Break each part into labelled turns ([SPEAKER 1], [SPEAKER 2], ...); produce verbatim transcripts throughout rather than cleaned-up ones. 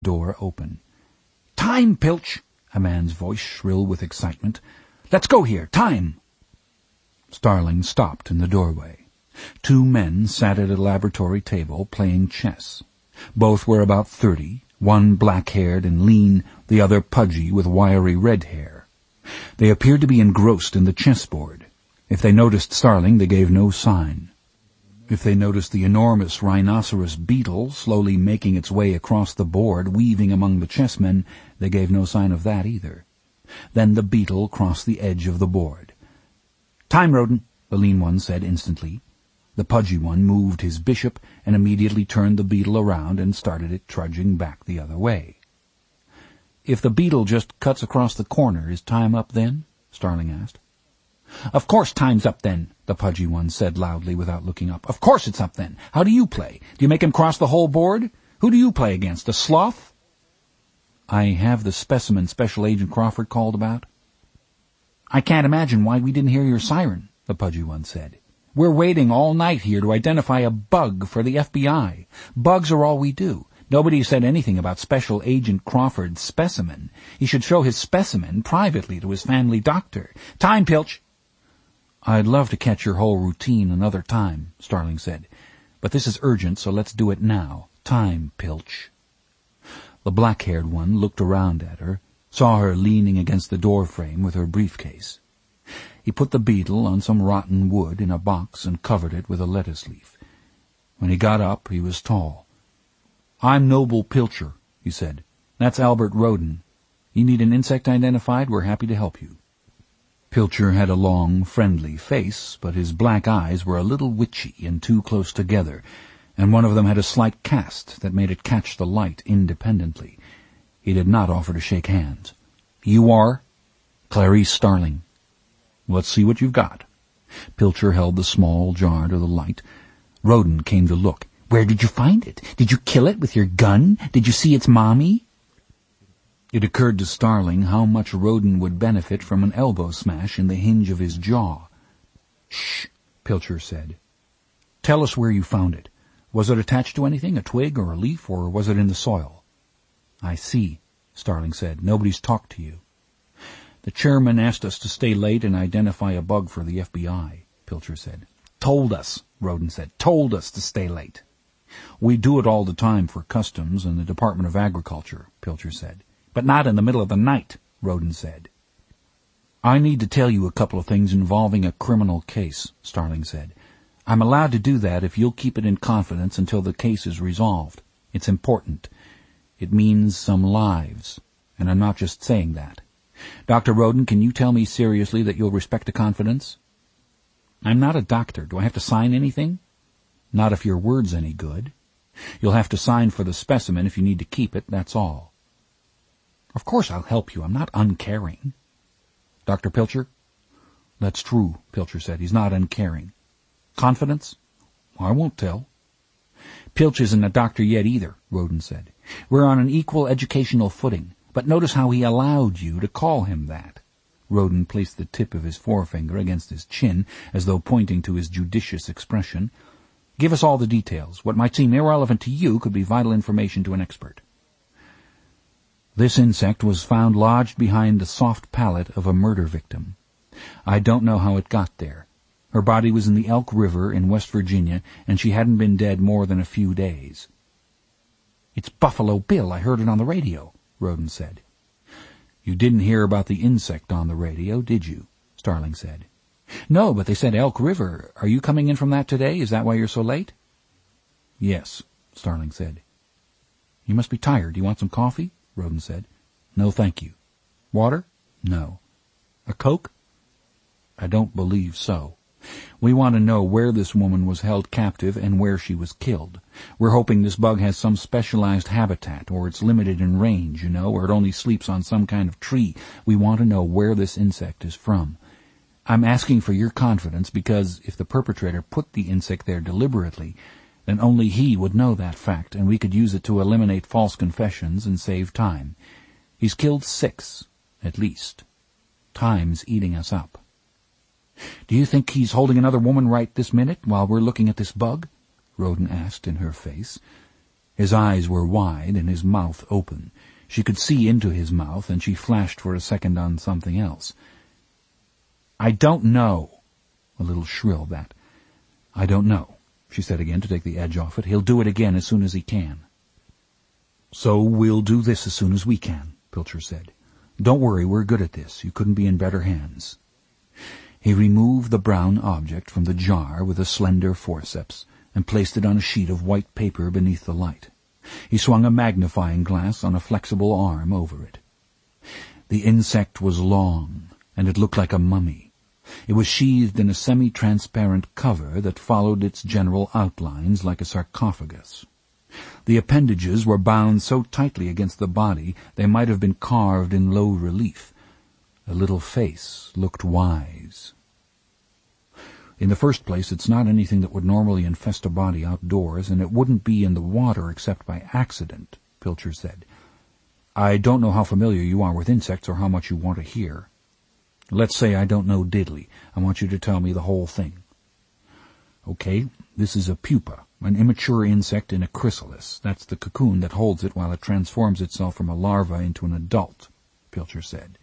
[SPEAKER 1] door open. "Time, Pilch!" a man's voice shrilled with excitement. "Let's go here! Time!" Starling stopped in the doorway. Two men sat at a laboratory table playing chess. Both were about thirty, one black-haired and lean, the other pudgy with wiry red hair. They appeared to be engrossed in the chessboard. If they noticed Starling, they gave no sign. If they noticed the enormous rhinoceros beetle slowly making its way across the board, weaving among the chessmen, they gave no sign of that either. Then the beetle crossed the edge of the board. "Time, Roden," the lean one said instantly. The pudgy one moved his bishop and immediately turned the beetle around and started it trudging back the other way. "If the beetle just cuts across the corner, is time up then?" Starling asked. "Of course time's up then," the pudgy one said loudly without looking up. "Of course it's up then. How do you play? Do you make him cross the whole board? Who do you play against, a sloth?" "I have the specimen Special Agent Crawford called about." "I can't imagine why we didn't hear your siren," the pudgy one said. "We're waiting all night here to identify a bug for the F B I. Bugs are all we do. Nobody said anything about Special Agent Crawford's specimen. He should show his specimen privately to his family doctor. Time, Pilch!" "I'd love to catch your whole routine another time," Starling said. "But this is urgent, so let's do it now. Time, Pilch." The black-haired one looked around at her, saw her leaning against the door-frame with her briefcase. He put the beetle on some rotten wood in a box and covered it with a lettuce leaf. When he got up, he was tall. "I'm Noble Pilcher," he said. "That's Albert Roden. You need an insect identified? We're happy to help you." Pilcher had a long, friendly face, but his black eyes were a little witchy and too close together, and one of them had a slight cast that made it catch the light independently. He did not offer to shake hands. "You are?" "Clarice Starling." "Let's see what you've got." Pilcher held the small jar to the light. Roden came to look. "Where did you find it? Did you kill it with your gun? Did you see its mommy?" It occurred to Starling how much Roden would benefit from an elbow smash in the hinge of his jaw. "Shh," Pilcher said. "Tell us where you found it. Was it attached to anything, a twig or a leaf, or was it in the soil?" "I see," Starling said. "Nobody's talked to you." "The chairman asked us to stay late and identify a bug for the F B I, Pilcher said. "Told us," Roden said. "Told us to stay late." "We do it all the time for Customs and the Department of Agriculture," Pilcher said. "But not in the middle of the night," Roden said. "I need to tell you a couple of things involving a criminal case," Starling said. "I'm allowed to do that if you'll keep it in confidence until the case is resolved. It's important. It means some lives, and I'm not just saying that. Doctor Roden, can you tell me seriously that you'll respect a confidence?" "I'm not a doctor. Do I have to sign anything?" "Not if your word's any good. You'll have to sign for the specimen if you need to keep it, that's all." "Of course I'll help you. I'm not uncaring." "Doctor Pilcher?" "That's true," Pilcher said. "He's not uncaring." "Confidence?" "I won't tell." "Pilch isn't a doctor yet either," Roden said. "We're on an equal educational footing, but notice how he allowed you to call him that." Roden placed the tip of his forefinger against his chin, as though pointing to his judicious expression. "Give us all the details. What might seem irrelevant to you could be vital information to an expert." "This insect was found lodged behind the soft palate of a murder victim. I don't know how it got there. Her body was in the Elk River in West Virginia, and she hadn't been dead more than a few days." "It's Buffalo Bill. I heard it on the radio," Roden said. "You didn't hear about the insect on the radio, did you?" Starling said. "No, but they said Elk River. Are you coming in from that today? Is that why you're so late?" "Yes," Starling said. "You must be tired. Do you want some coffee?" Roden said. "No, thank you." "Water?" "No." "A Coke?" "I don't believe so. We want to know where this woman was held captive and where she was killed. We're hoping this bug has some specialized habitat, or it's limited in range, you know, or it only sleeps on some kind of tree. We want to know where this insect is from. I'm asking for your confidence because if the perpetrator put the insect there deliberately, then only he would know that fact, and we could use it to eliminate false confessions and save time. He's killed six, at least. Time's eating us up." "Do you think he's holding another woman right this minute while we're looking at this bug?" Roden asked in her face. His eyes were wide and his mouth open. She could see into his mouth, and she flashed for a second on something else. "I don't know." A little shrill, that. "I don't know," she said again to take the edge off it. "He'll do it again as soon as he can." "So we'll do this as soon as we can," Pilcher said. "Don't worry, we're good at this. You couldn't be in better hands." He removed the brown object from the jar with a slender forceps and placed it on a sheet of white paper beneath the light. He swung a magnifying glass on a flexible arm over it. The insect was long, and it looked like a mummy. It was sheathed in a semi-transparent cover that followed its general outlines like a sarcophagus. The appendages were bound so tightly against the body they might have been carved in low relief. The little face looked wise. "In the first place, it's not anything that would normally infest a body outdoors, and it wouldn't be in the water except by accident," Pilcher said. "I don't know how familiar you are with insects or how much you want to hear." "Let's say I don't know diddly. I want you to tell me the whole thing." "Okay, this is a pupa, an immature insect in a chrysalis. That's the cocoon that holds it while it transforms itself from a larva into an adult," Pilcher said.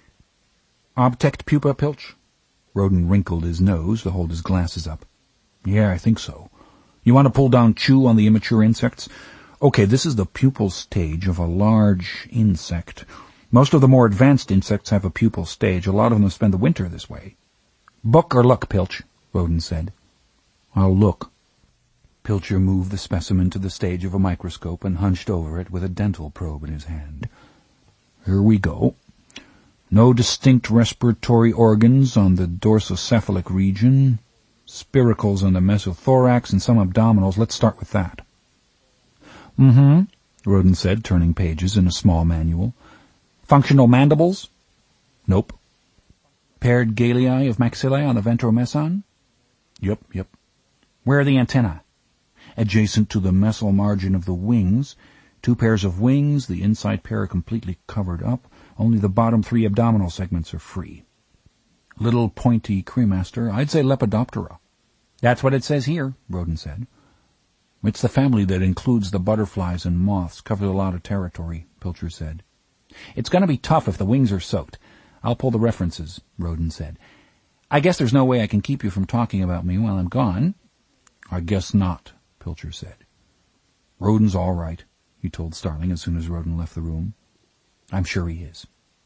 [SPEAKER 1] "Object pupa, Pilch?" Roden wrinkled his nose to hold his glasses up. "Yeah, I think so. You want to pull down Chew on the immature insects? Okay, this is the pupal stage of a large insect. Most of the more advanced insects have a pupal stage. A lot of them spend the winter this way." "Book or look, Pilch?" Roden said. "I'll look." Pilcher moved the specimen to the stage of a microscope and hunched over it with a dental probe in his hand. "Here we go. No distinct respiratory organs on the dorsocephalic region, spiracles on the mesothorax, and some abdominals. Let's start with that." "Mm-hmm," Roden said, turning pages in a small manual. "Functional mandibles?" "Nope." "Paired galei of maxillae on the ventromeson?" "Yep, yep." "Where are the antennae?" "Adjacent to the mesial margin of the wings. Two pairs of wings, the inside pair completely covered up. Only the bottom three abdominal segments are free." "Little pointy cremaster. I'd say Lepidoptera." "That's what it says here," Roden said. "It's the family that includes the butterflies and moths. Covers a lot of territory," Pilcher said. "It's going to be tough if the wings are soaked. I'll pull the references," Roden said. "I guess there's no way I can keep you from talking about me while I'm gone." "I guess not," Pilcher said. "Roden's all right," he told Starling as soon as Roden left the room. "I'm sure he is."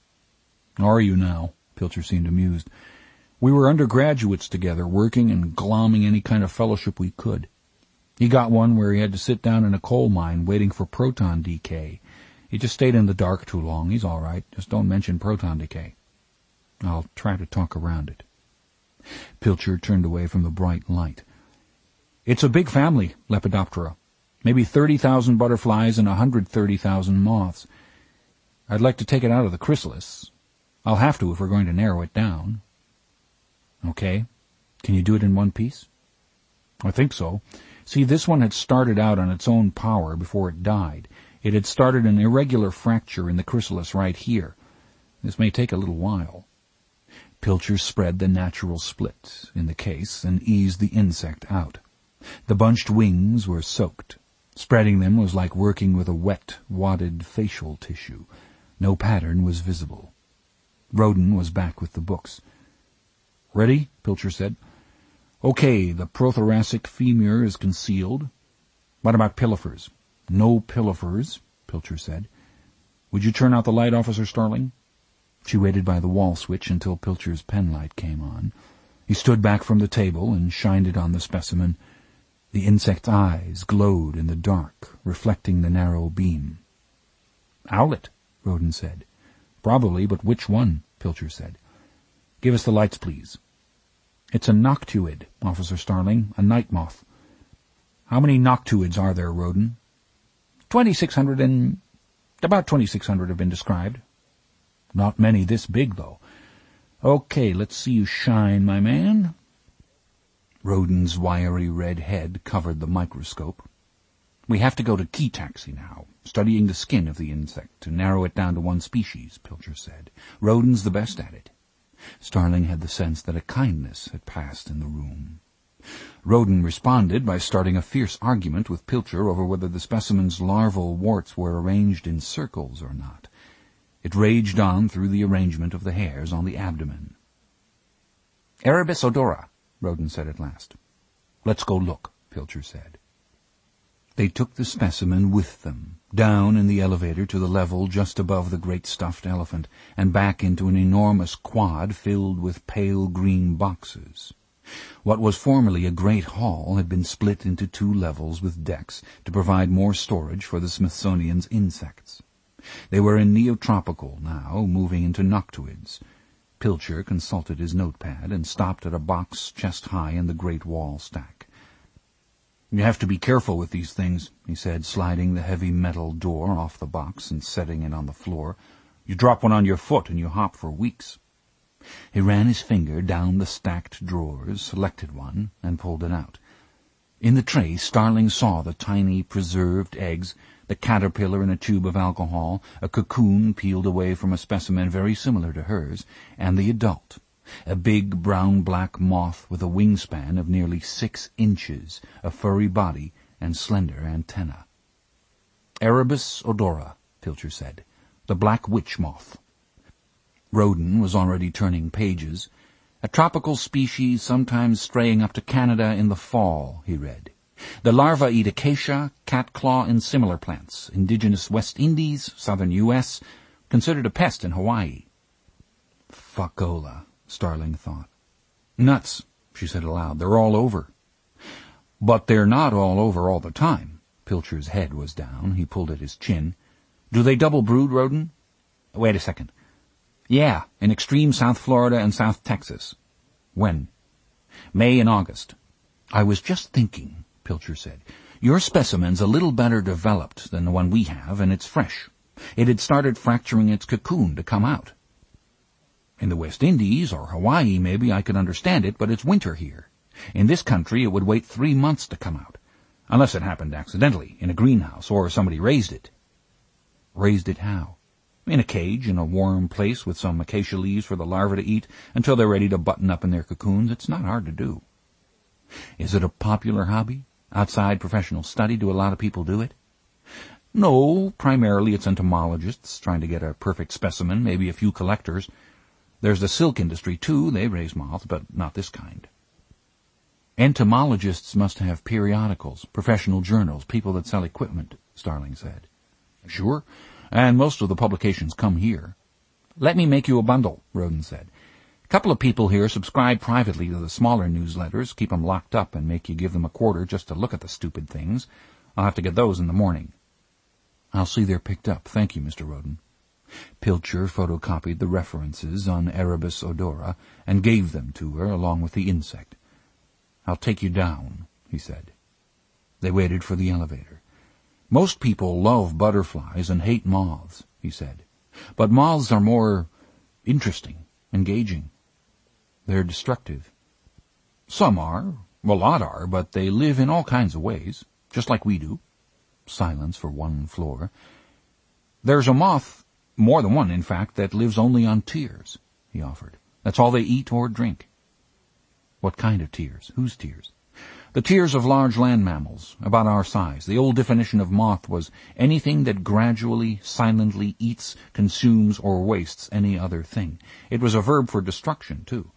[SPEAKER 1] "Are you now?" Pilcher seemed amused. "We were undergraduates together, working and glomming any kind of fellowship we could. He got one where he had to sit down in a coal mine waiting for proton decay. He just stayed in the dark too long. He's all right. Just don't mention proton decay." "I'll try to talk around it." Pilcher turned away from the bright light. "It's a big family, Lepidoptera. Maybe thirty thousand butterflies and one hundred thirty thousand moths. I'd like to take it out of the chrysalis. I'll have to if we're going to narrow it down." "Okay. Can you do it in one piece?" "I think so. See, this one had started out on its own power before it died. It had started an irregular fracture in the chrysalis right here. This may take a little while." Pilcher spread the natural split in the case and eased the insect out. The bunched wings were soaked. Spreading them was like working with a wet, wadded facial tissue. No pattern was visible. Roden was back with the books. "Ready?" Pilcher said. "Okay, the prothoracic femur is concealed. What about pilifers?" "No pilifers," Pilcher said. "Would you turn out the light, Officer Starling?" She waited by the wall switch until Pilcher's penlight came on. He stood back from the table and shined it on the specimen. The insect's eyes glowed in the dark, reflecting the narrow beam. "Owlet," Roden said. "Probably, but which one?" Pilcher said. "Give us the lights, please." "It's a noctuid, Officer Starling, a night moth." "How many noctuids are there, Roden?" Twenty-six hundred and... about twenty-six hundred have been described." "Not many this big, though." "Okay, let's see you shine, my man." Roden's wiry red head covered the microscope. "We have to go to key taxi now, studying the skin of the insect to narrow it down to one species," Pilcher said. "Roden's the best at it." Starling had the sense that a kindness had passed in the room. Roden responded by starting a fierce argument with Pilcher over whether the specimen's larval warts were arranged in circles or not. It raged on through the arrangement of the hairs on the abdomen. "Erebus odora," Roden said at last. "Let's go look," Pilcher said. They took the specimen with them, down in the elevator to the level just above the great stuffed elephant, and back into an enormous quad filled with pale green boxes. What was formerly a great hall had been split into two levels with decks to provide more storage for the Smithsonian's insects. They were in Neotropical now, moving into noctuids. Pilcher consulted his notepad and stopped at a box chest high in the great wall stack. "You have to be careful with these things," he said, sliding the heavy metal door off the box and setting it on the floor. "You drop one on your foot and you hop for weeks." He ran his finger down the stacked drawers, selected one, and pulled it out. In the tray, Starling saw the tiny preserved eggs, the caterpillar in a tube of alcohol, a cocoon peeled away from a specimen very similar to hers, and the adult, a big brown-black moth with a wingspan of nearly six inches, a furry body, and slender antennae. "Erebus odora," Pilcher said. "The black witch moth." Roden was already turning pages. "A tropical species sometimes straying up to Canada in the fall," he read. "The larvae eat acacia, catclaw, and similar plants. Indigenous West Indies, southern U S, considered a pest in Hawaii." "Fuckola," Starling thought. "Nuts," she said aloud. "They're all over." "But they're not all over all the time." Pilcher's head was down. He pulled at his chin. "Do they double brood, Roden?" "Wait a second. Yeah, in extreme South Florida and South Texas." "When?" "May and August." "I was just thinking," Pilcher said. "Your specimen's a little better developed than the one we have, and it's fresh. It had started fracturing its cocoon to come out. In the West Indies or Hawaii, maybe, I could understand it, but it's winter here. In this country, it would wait three months to come out, unless it happened accidentally, in a greenhouse, or somebody raised it." "Raised it how?" "In a cage, in a warm place with some acacia leaves for the larvae to eat until they're ready to button up in their cocoons. It's not hard to do." "Is it a popular hobby? Outside professional study? Do a lot of people do it?" "No, primarily it's entomologists trying to get a perfect specimen, maybe a few collectors. There's the silk industry, too. They raise moths, but not this kind." "Entomologists must have periodicals, professional journals, people that sell equipment," Starling said. "Sure, and most of the publications come here." "Let me make you a bundle," Roden said. "A couple of people here subscribe privately to the smaller newsletters, keep 'em locked up and make you give them a quarter just to look at the stupid things. I'll have to get those in the morning." "I'll see they're picked up. Thank you, Mister Roden." Pilcher photocopied the references on Erebus odora and gave them to her along with the insect. "I'll take you down," he said. They waited for the elevator. "Most people love butterflies and hate moths," he said. "But moths are more interesting, engaging. They're destructive." "Some are. A lot are, but they live in all kinds of ways, just like we do." Silence for one floor. "There's a moth, more than one, in fact, that lives only on tears," he offered. "That's all they eat or drink." "What kind of tears? Whose tears?" "The tears of large land mammals, about our size. The old definition of moth was anything that gradually, silently eats, consumes, or wastes any other thing. It was a verb for destruction, too."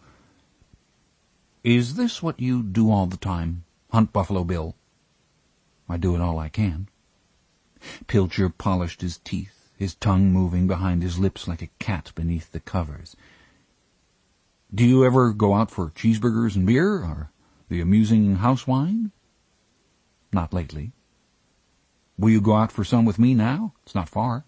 [SPEAKER 1] "Is this what you do all the time? Hunt Buffalo Bill?" "I do it all I can." Pilcher polished his teeth, his tongue moving behind his lips like a cat beneath the covers. "Do you ever go out for cheeseburgers and beer, or the amusing house wine?" "Not lately." "Will you go out for some with me now? It's not far."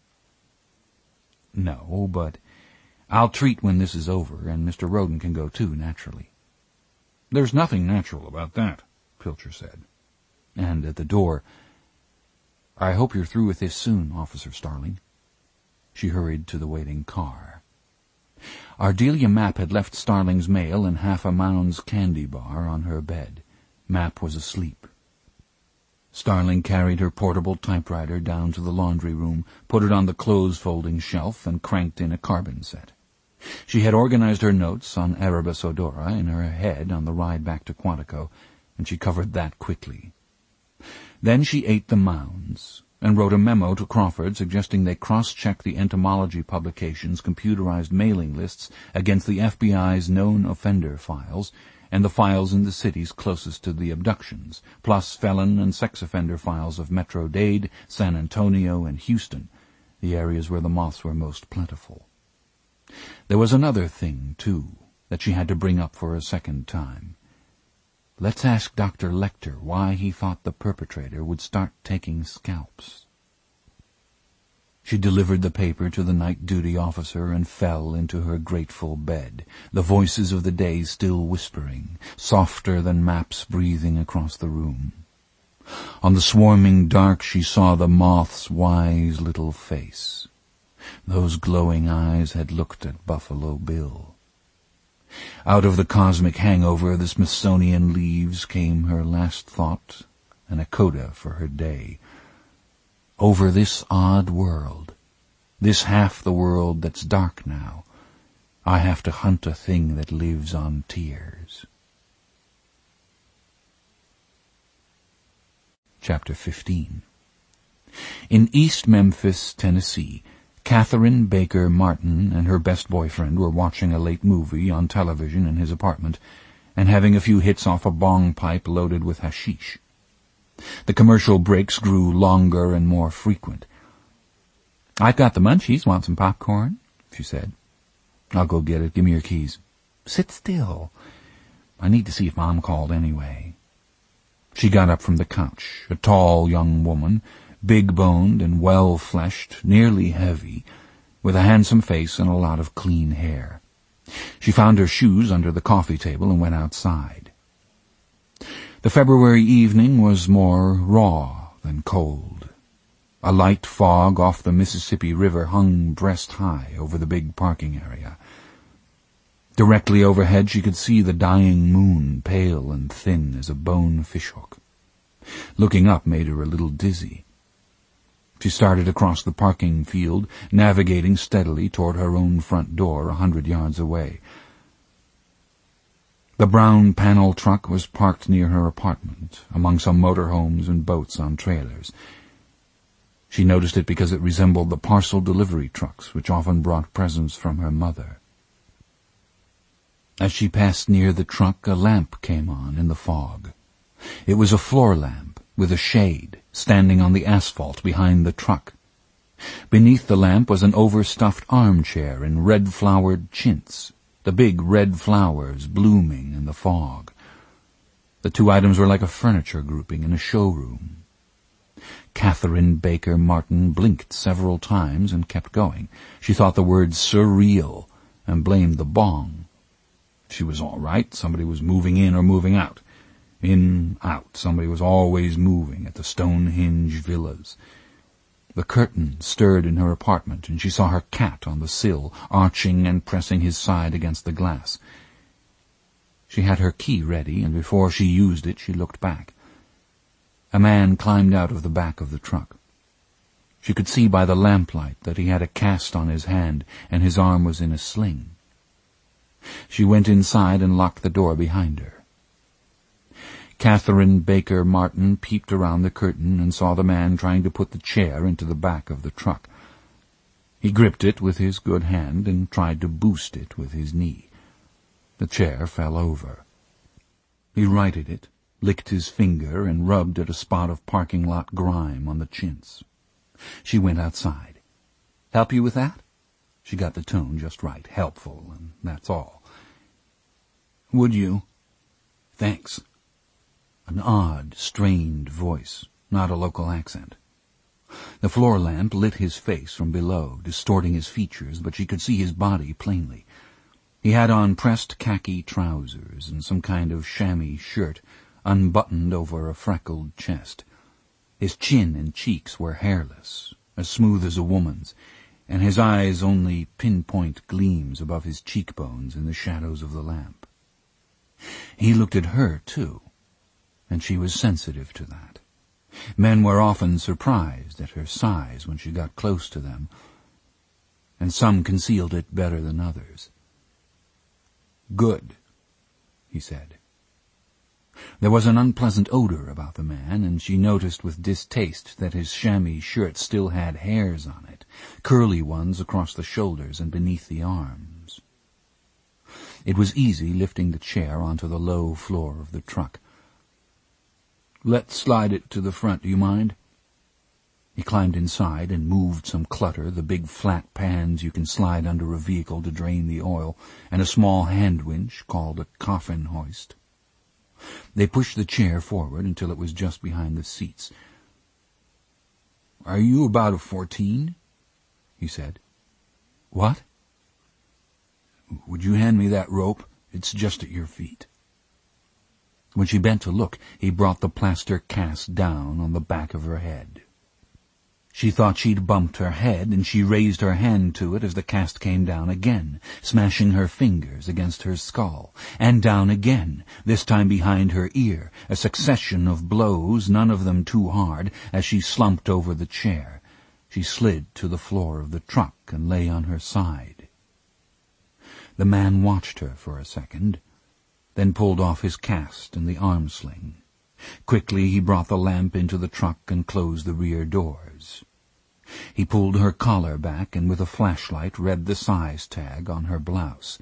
[SPEAKER 1] "No, but I'll treat when this is over, and Mister Roden can go too, naturally." "There's nothing natural about that," Pilcher said. And at the door, "I hope you're through with this soon, Officer Starling." She hurried to the waiting car. Ardelia Mapp had left Starling's mail and half a Mound's candy bar on her bed. Mapp was asleep. Starling carried her portable typewriter down to the laundry room, put it on the clothes-folding shelf, and cranked in a carbon set. She had organized her notes on Erebus odora in her head on the ride back to Quantico, and she covered that quickly. Then she ate the mounds and wrote a memo to Crawford suggesting they cross-check the entomology publication's computerized mailing lists against the F B I's known offender files and the files in the cities closest to the abductions, plus felon and sex offender files of Metro-Dade, San Antonio, and Houston, the areas where the moths were most plentiful. There was another thing, too, that she had to bring up for a second time. Let's ask Doctor Lecter why he thought the perpetrator would start taking scalps. She delivered the paper to the night duty officer and fell into her grateful bed, the voices of the day still whispering, softer than maps breathing across the room. On the swarming dark she saw the moth's wise little face. Those glowing eyes had looked at Buffalo Bill. Out of the cosmic hangover of the Smithsonian leaves came her last thought and a coda for her day. Over this odd world, this half the world that's dark now, I have to hunt a thing that lives on tears. Chapter fifteen. In East Memphis, Tennessee, Catherine Baker Martin and her best boyfriend were watching a late movie on television in his apartment and having a few hits off a bong pipe loaded with hashish. The commercial breaks grew longer and more frequent. "I've got the munchies. Want some popcorn?" she said. "I'll go get it. Give me your keys." "Sit still. I need to see if Mom called anyway." She got up from the couch, a tall young woman, big-boned and well-fleshed, nearly heavy, with a handsome face and a lot of clean hair. She found her shoes under the coffee table and went outside. The February evening was more raw than cold. A light fog off the Mississippi River hung breast-high over the big parking area. Directly overhead she could see the dying moon, pale and thin as a bone fishhook. Looking up made her a little dizzy. She started across the parking field, navigating steadily toward her own front door a hundred yards away. The brown panel truck was parked near her apartment, among some motorhomes and boats on trailers. She noticed it because it resembled the parcel delivery trucks which often brought presents from her mother. As she passed near the truck, a lamp came on in the fog. It was a floor lamp with a shade, standing on the asphalt behind the truck. Beneath the lamp was an overstuffed armchair in red-flowered chintz, the big red flowers blooming in the fog. The two items were like a furniture grouping in a showroom. Catherine Baker Martin blinked several times and kept going. She thought the word surreal and blamed the bong. She was all right. Somebody was moving in or moving out. In, out. Somebody was always moving at the Stonehenge villas. The curtain stirred in her apartment, and she saw her cat on the sill, arching and pressing his side against the glass. She had her key ready, and before she used it she looked back. A man climbed out of the back of the truck. She could see by the lamplight that he had a cast on his hand, and his arm was in a sling. She went inside and locked the door behind her. Catherine Baker Martin peeped around the curtain and saw the man trying to put the chair into the back of the truck. He gripped it with his good hand and tried to boost it with his knee. The chair fell over. He righted it, licked his finger, and rubbed at a spot of parking lot grime on the chintz. She went outside. "Help you with that?" She got the tone just right, helpful, and that's all. "Would you?" "Thanks." An odd, strained voice, not a local accent. The floor lamp lit his face from below, distorting his features, but she could see his body plainly. He had on pressed khaki trousers and some kind of chamois shirt, unbuttoned over a freckled chest. His chin and cheeks were hairless, as smooth as a woman's, and his eyes only pinpoint gleams above his cheekbones in the shadows of the lamp. He looked at her, too, and she was sensitive to that. Men were often surprised at her size when she got close to them, and some concealed it better than others. "Good," he said. There was an unpleasant odor about the man, and she noticed with distaste that his chamois shirt still had hairs on it, curly ones across the shoulders and beneath the arms. It was easy lifting the chair onto the low floor of the truck. "Let's slide it to the front, do you mind?" He climbed inside and moved some clutter, the big flat pans you can slide under a vehicle to drain the oil, and a small hand winch called a coffin hoist. They pushed the chair forward until it was just behind the seats. "Are you about a fourteen?" he said. "What?" "Would you hand me that rope? It's just at your feet." When she bent to look, he brought the plaster cast down on the back of her head. She thought she'd bumped her head, and she raised her hand to it as the cast came down again, smashing her fingers against her skull, and down again, this time behind her ear, a succession of blows, none of them too hard, as she slumped over the chair. She slid to the floor of the truck and lay on her side. The man watched her for a second, then pulled off his cast and the arm sling. Quickly he brought the lamp into the truck and closed the rear doors. He pulled her collar back and with a flashlight read the size tag on her blouse.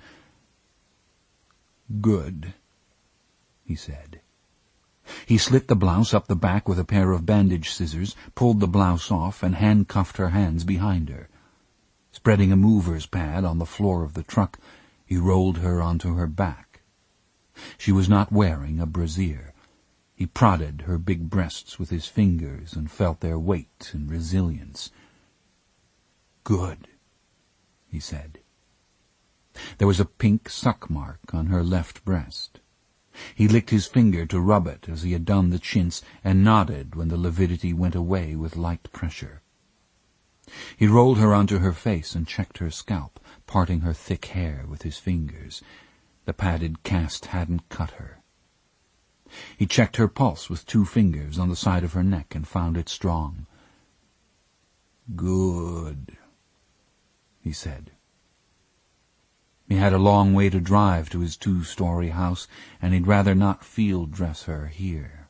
[SPEAKER 1] "Good," he said. He slit the blouse up the back with a pair of bandage scissors, pulled the blouse off, and handcuffed her hands behind her. Spreading a mover's pad on the floor of the truck, he rolled her onto her back. She was not wearing a brassiere. He prodded her big breasts with his fingers and felt their weight and resilience. "Good," he said. There was a pink suck mark on her left breast. He licked his finger to rub it as he had done the chintz and nodded when the lividity went away with light pressure. He rolled her onto her face and checked her scalp, parting her thick hair with his fingers. The padded cast hadn't cut her. He checked her pulse with two fingers on the side of her neck and found it strong. "Good," he said. He had a long way to drive to his two-story house, and he'd rather not field-dress her here.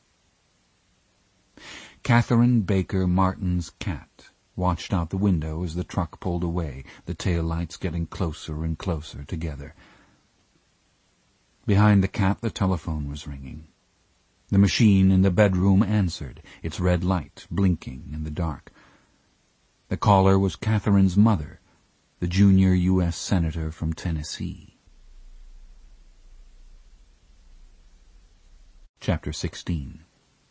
[SPEAKER 1] Catherine Baker Martin's cat watched out the window as the truck pulled away, the tail lights getting closer and closer together. Behind the cat the telephone was ringing. The machine in the bedroom answered, its red light blinking in the dark. The caller was Catherine's mother, the junior U S Senator from Tennessee. Chapter sixteen.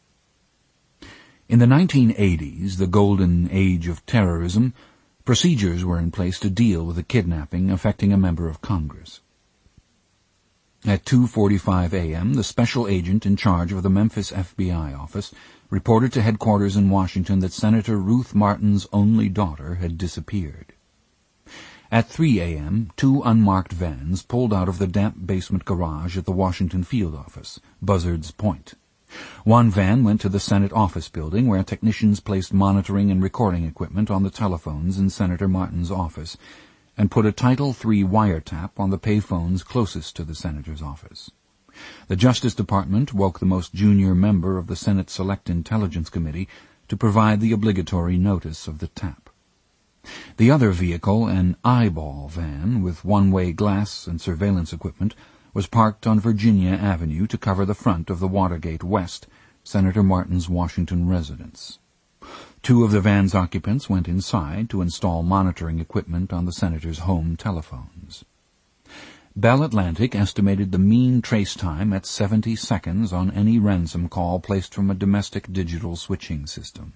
[SPEAKER 1] In the nineteen eighties, the golden age of terrorism, procedures were in place to deal with a kidnapping affecting a member of Congress. At two forty-five a m, the special agent in charge of the Memphis F B I office reported to headquarters in Washington that Senator Ruth Martin's only daughter had disappeared. At three a m, two unmarked vans pulled out of the damp basement garage at the Washington field office, Buzzards Point. One van went to the Senate office building, where technicians placed monitoring and recording equipment on the telephones in Senator Martin's office, and put a Title three wiretap on the payphones closest to the senator's office. The Justice Department woke the most junior member of the Senate Select Intelligence Committee to provide the obligatory notice of the tap. The other vehicle, an eyeball van with one-way glass and surveillance equipment, was parked on Virginia Avenue to cover the front of the Watergate West, Senator Martin's Washington residence. Two of the van's occupants went inside to install monitoring equipment on the senator's home telephones. Bell Atlantic estimated the mean trace time at seventy seconds on any ransom call placed from a domestic digital switching system.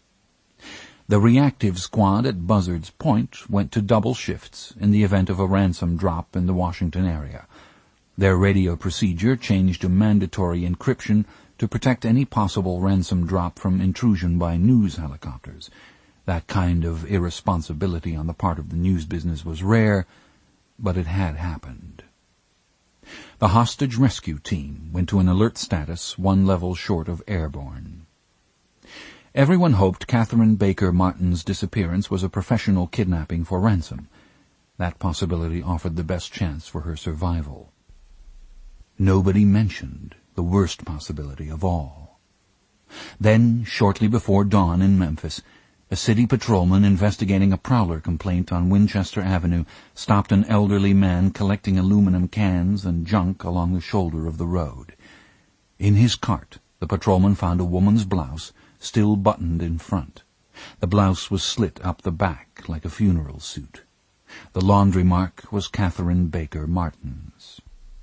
[SPEAKER 1] The reactive squad at Buzzards Point went to double shifts in the event of a ransom drop in the Washington area. Their radio procedure changed to mandatory encryption to protect any possible ransom drop from intrusion by news helicopters. That kind of irresponsibility on the part of the news business was rare, but it had happened. The hostage rescue team went to an alert status one level short of airborne. Everyone hoped Catherine Baker Martin's disappearance was a professional kidnapping for ransom. That possibility offered the best chance for her survival. Nobody mentioned the worst possibility of all. Then, shortly before dawn in Memphis, a city patrolman investigating a prowler complaint on Winchester Avenue stopped an elderly man collecting aluminum cans and junk along the shoulder of the road. In his cart, the patrolman found a woman's blouse, still buttoned in front. The blouse was slit up the back like a funeral suit. The laundry mark was Catherine Baker Martin's.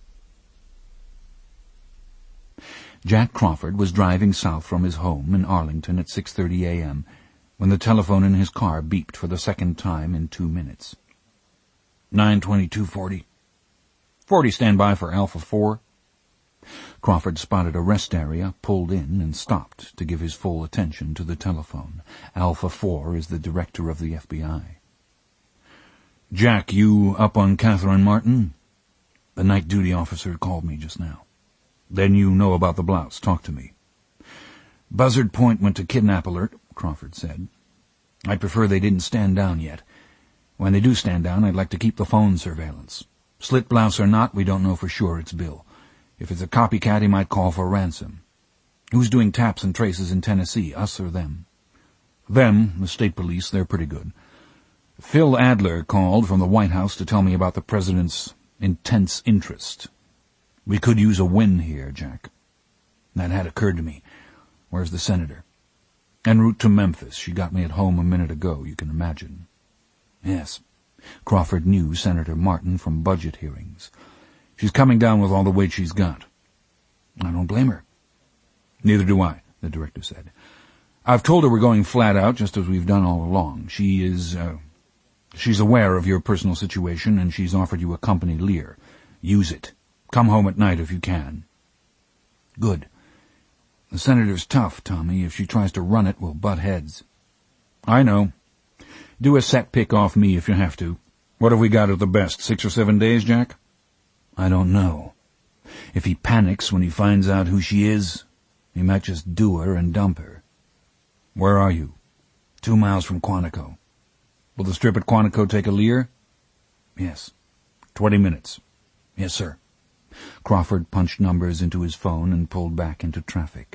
[SPEAKER 1] Jack Crawford was driving south from his home in Arlington at six thirty a.m. when the telephone in his car beeped for the second time in two minutes. nine twenty-two forty. forty standby for Alpha four. Crawford spotted a rest area, pulled in, and stopped to give his full attention to the telephone. Alpha four is the director of the F B I. "Jack, you up on Catherine Martin?" "The night duty officer called me just now." "Then you know about the blouse. Talk to me." "Buzzard Point went to kidnap alert," Crawford said. "I'd prefer they didn't stand down yet. When they do stand down, I'd like to keep the phone surveillance. Slit blouse or not, we don't know for sure it's Bill. If it's a copycat, he might call for ransom. Who's doing taps and traces in Tennessee, us or them?" "Them, the state police, they're pretty good. Phil Adler called from the White House to tell me about the president's intense interest. We could use a win here, Jack." "That had occurred to me. Where's the senator?" "En route to Memphis. She got me at home a minute ago, you can imagine." "Yes." Crawford knew Senator Martin from budget hearings. "She's coming down with all the weight she's got." "I don't blame her." "Neither do I," the director said. "I've told her we're going flat out, just as we've done all along. She is, uh, she's aware of your personal situation, and she's offered you a company Lear. Use it. Come home at night if you can." "Good. The senator's tough, Tommy. If she tries to run it, we'll butt heads." "I know. Do a set pick off me if you have to. What have we got at the best, six or seven days, Jack?" "I don't know. If he panics when he finds out who she is, he might just do her and dump her." "Where are you?" Two miles from Quantico." "Will the strip at Quantico take a Lear?" "Yes." Twenty minutes." "Yes, sir." Crawford punched numbers into his phone and pulled back into traffic.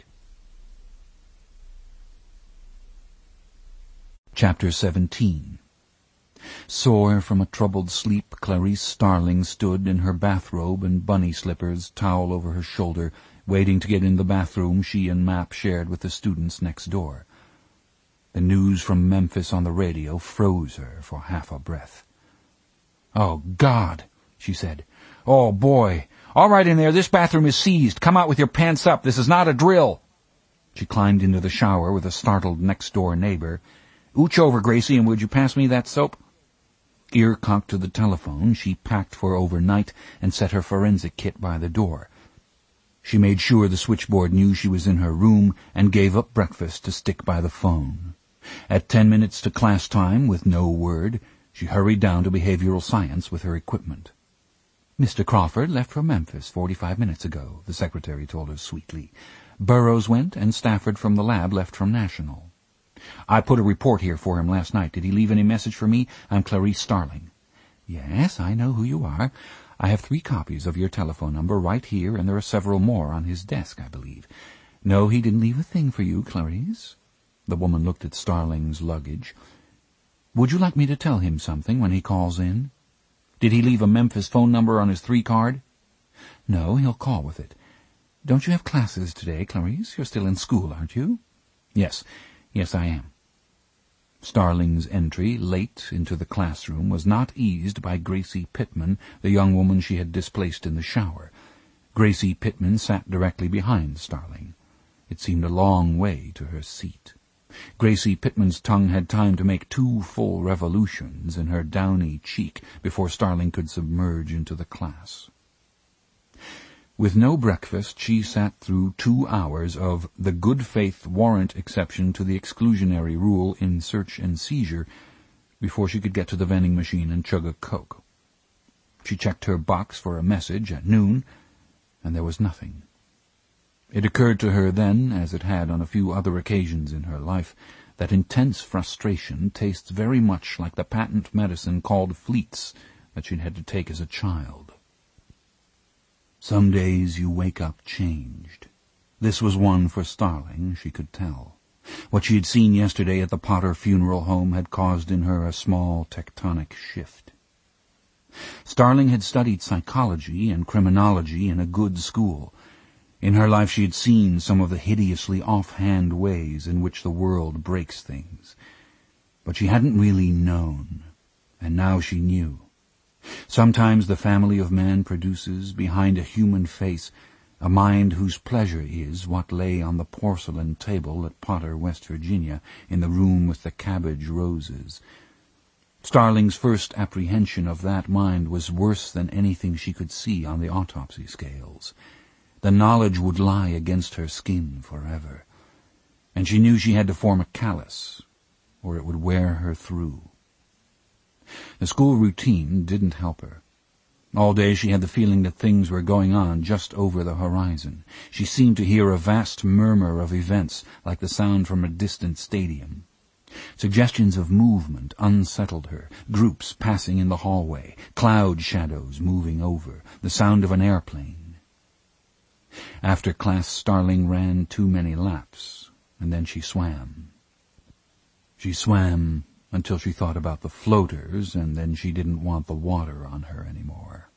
[SPEAKER 1] Chapter seventeen. Sore from a troubled sleep, Clarice Starling stood in her bathrobe and bunny slippers, towel over her shoulder, waiting to get in the bathroom she and Map shared with the students next door. The news from Memphis on the radio froze her for half a breath. "Oh, God," she said. "Oh, boy. All right in there, this bathroom is seized. Come out with your pants up. This is not a drill." She climbed into the shower with a startled next-door neighbor. "Ooch over, Gracie, and would you pass me that soap?" Ear cocked to the telephone, she packed for overnight and set her forensic kit by the door. She made sure the switchboard knew she was in her room and gave up breakfast to stick by the phone. At ten minutes to class time, with no word, she hurried down to behavioral science with her equipment. "Mister Crawford left for Memphis forty-five minutes ago," the secretary told her sweetly. "Burroughs went, and Stafford from the lab left from National. I put a report here for him last night. Did he leave any message for me? I'm Clarice Starling." "Yes, I know who you are. I have three copies of your telephone number right here, and there are several more on his desk, I believe. No, he didn't leave a thing for you, Clarice." The woman looked at Starling's luggage. "Would you like me to tell him something when he calls in?" "Did he leave a Memphis phone number on his three-card?" "No, he'll call with it. Don't you have classes today, Clarice? You're still in school, aren't you?" "Yes, yes, I am." Starling's entry, late into the classroom, was not eased by Gracie Pittman, the young woman she had displaced in the shower. Gracie Pittman sat directly behind Starling. It seemed a long way to her seat. Gracie Pittman's tongue had time to make two full revolutions in her downy cheek before Starling could submerge into the class. With no breakfast, she sat through two hours of the good faith warrant exception to the exclusionary rule in search and seizure before she could get to the vending machine and chug a Coke. She checked her box for a message at noon, and there was nothing. It occurred to her then, as it had on a few other occasions in her life, that intense frustration tastes very much like the patent medicine called Fleets that she'd had to take as a child. Some days you wake up changed. This was one for Starling, she could tell. What she had seen yesterday at the Potter funeral home had caused in her a small tectonic shift. Starling had studied psychology and criminology in a good school. In her life she had seen some of the hideously offhand ways in which the world breaks things. But she hadn't really known, and now she knew. Sometimes the family of man produces, behind a human face, a mind whose pleasure is what lay on the porcelain table at Potter, West Virginia, in the room with the cabbage roses. Starling's first apprehension of that mind was worse than anything she could see on the autopsy scales. The knowledge would lie against her skin forever, and she knew she had to form a callus, or it would wear her through. The school routine didn't help her. All day she had the feeling that things were going on just over the horizon. She seemed to hear a vast murmur of events, like the sound from a distant stadium. Suggestions of movement unsettled her, groups passing in the hallway, cloud shadows moving over, the sound of an airplane. After class, Starling ran too many laps, and then she swam. She swam until she thought about the floaters, and then she didn't want the water on her anymore.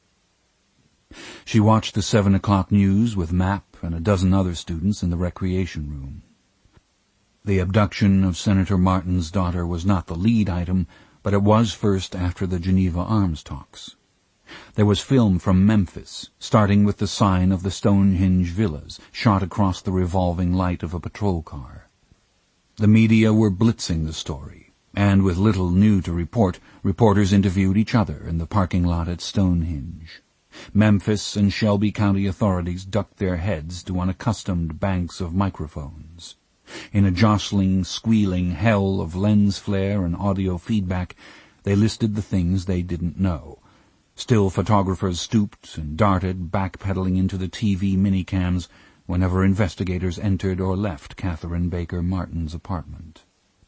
[SPEAKER 1] She watched the seven o'clock news with Mapp and a dozen other students in the recreation room. The abduction of Senator Martin's daughter was not the lead item, but it was first after the Geneva arms talks. There was film from Memphis, starting with the sign of the Stonehenge villas, shot across the revolving light of a patrol car. The media were blitzing the story, and with little new to report, reporters interviewed each other in the parking lot at Stonehenge. Memphis and Shelby County authorities ducked their heads to unaccustomed banks of microphones. In a jostling, squealing hell of lens flare and audio feedback, they listed the things they didn't know. Still photographers stooped and darted, backpedaling into the T V minicams whenever investigators entered or left Catherine Baker Martin's apartment.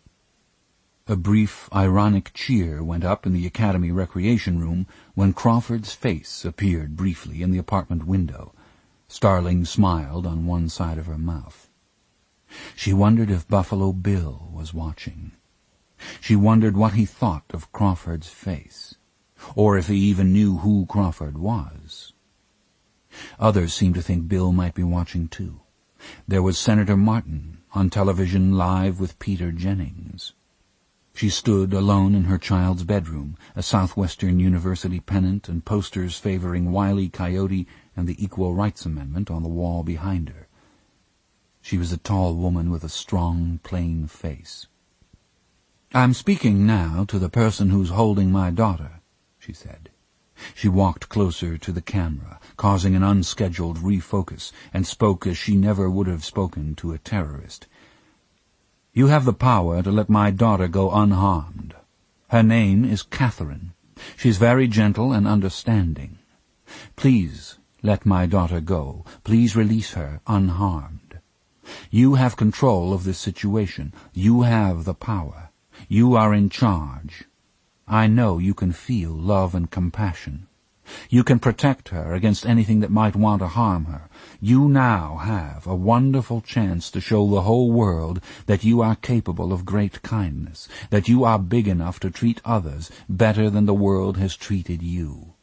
[SPEAKER 1] A brief, ironic cheer went up in the Academy recreation room when Crawford's face appeared briefly in the apartment window. Starling smiled on one side of her mouth. She wondered if Buffalo Bill was watching. She wondered what he thought of Crawford's face, or if he even knew who Crawford was. Others seemed to think Bill might be watching too. There was Senator Martin on television live with Peter Jennings. She stood alone in her child's bedroom, a Southwestern University pennant and posters favoring Wile E. Coyote and the Equal Rights Amendment on the wall behind her. She was a tall woman with a strong, plain face. "I'm speaking now to the person who's holding my daughter," she said. She walked closer to the camera, causing an unscheduled refocus, and spoke as she never would have spoken to a terrorist. "You have the power to let my daughter go unharmed. Her name is Catherine. She's very gentle and understanding. Please let my daughter go. Please release her unharmed. You have control of this situation. You have the power. You are in charge. I know you can feel love and compassion. You can protect her against anything that might want to harm her. You now have a wonderful chance to show the whole world that you are capable of great kindness, that you are big enough to treat others better than the world has treated you.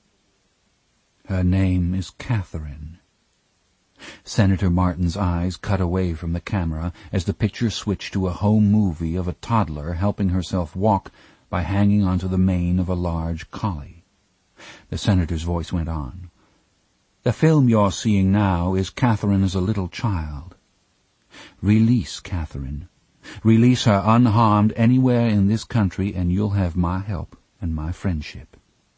[SPEAKER 1] Her name is Catherine." Senator Martin's eyes cut away from the camera as the picture switched to a home movie of a toddler helping herself walk by hanging onto the mane of a large collie. The senator's voice went on. "The film you're seeing now is Catherine as a little child. Release Catherine. Release her unharmed anywhere in this country, and you'll have my help and my friendship."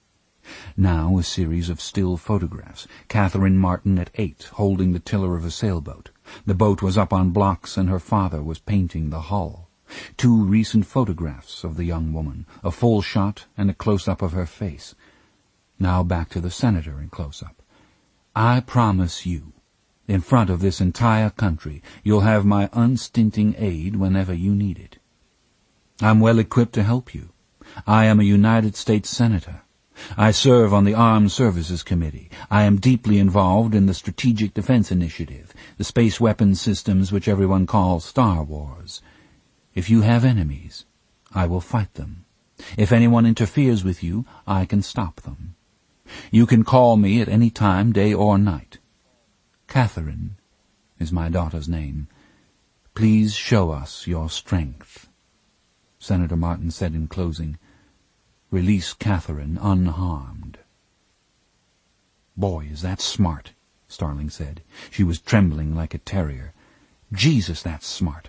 [SPEAKER 1] Now a series of still photographs. Catherine Martin at eight, holding the tiller of a sailboat. The boat was up on blocks, and her father was painting the hull. Two recent photographs of the young woman, a full shot and a close-up of her face. Now back to the senator in close-up. "I promise you, in front of this entire country, you'll have my unstinting aid whenever you need it. I'm well equipped to help you. I am a United States Senator. I serve on the Armed Services Committee. I am deeply involved in the Strategic Defense Initiative, the space weapons systems which everyone calls Star Wars. If you have enemies, I will fight them. If anyone interferes with you, I can stop them. You can call me at any time, day or night. Catherine is my daughter's name. Please show us your strength. Senator Martin said in closing, Release Catherine unharmed. Boy, is that smart, Starling said. She was trembling like a terrier. Jesus, that's smart.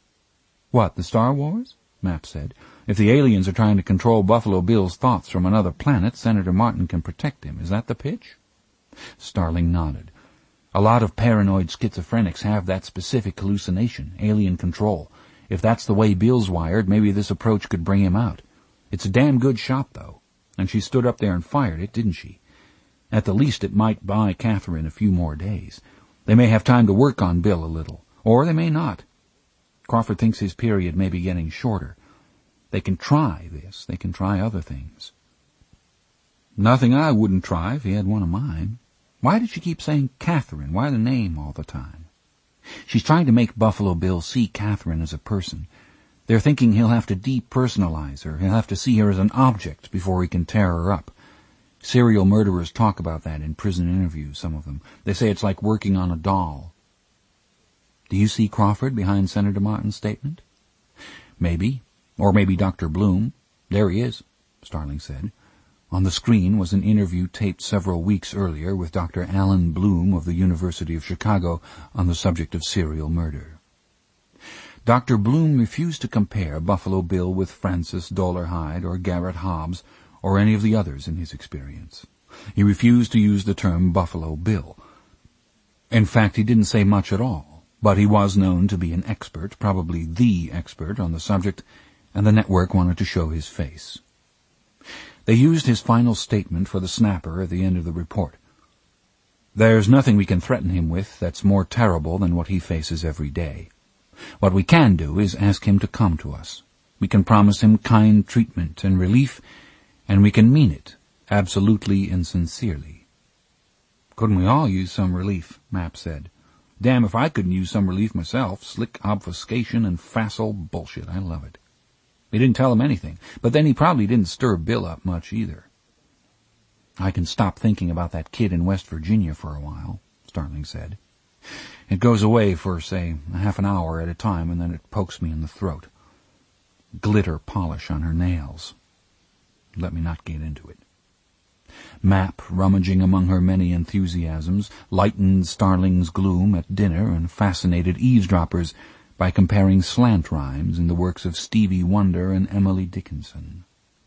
[SPEAKER 1] What, the Star Wars? Map said. If the aliens are trying to control Buffalo Bill's thoughts from another planet, Senator Martin can protect him. Is that the pitch? Starling nodded. A lot of paranoid schizophrenics have that specific hallucination, alien control. If that's the way Bill's wired, maybe this approach could bring him out. It's a damn good shot, though. And she stood up there and fired it, didn't she? At the least, it might buy Catherine a few more days. They may have time to work on Bill a little, or they may not. Crawford thinks his period may be getting shorter. They can try this. They can try other things. Nothing I wouldn't try if he had one of mine. Why did she keep saying Catherine? Why the name all the time? She's trying to make Buffalo Bill see Catherine as a person. They're thinking he'll have to depersonalize her. He'll have to see her as an object before he can tear her up. Serial murderers talk about that in prison interviews, some of them. They say it's like working on a doll. Do you see Crawford behind Senator Martin's statement? Maybe. Or maybe Doctor Bloom. There he is, Starling said. On the screen was an interview taped several weeks earlier with Doctor Alan Bloom of the University of Chicago on the subject of serial murder. Doctor Bloom refused to compare Buffalo Bill with Francis Dolarhyde or Garrett Hobbs or any of the others in his experience. He refused to use the term Buffalo Bill. In fact, he didn't say much at all, but he was known to be an expert, probably the expert on the subject, and the network wanted to show his face. They used his final statement for the snapper at the end of the report. There's nothing we can threaten him with that's more terrible than what he faces every day. What we can do is ask him to come to us. We can promise him kind treatment and relief, and we can mean it, absolutely and sincerely. Couldn't we all use some relief, Map said. Damn if I couldn't use some relief myself. Slick obfuscation and facile bullshit. I love it. He didn't tell him anything, but then he probably didn't stir Bill up much either. I can stop thinking about that kid in West Virginia for a while, Starling said. It goes away for, say, a half an hour at a time, and then it pokes me in the throat. Glitter polish on her nails. Let me not get into it. Map, rummaging among her many enthusiasms, lightened Starling's gloom at dinner and fascinated eavesdroppers by comparing slant rhymes in the works of Stevie Wonder and Emily Dickinson.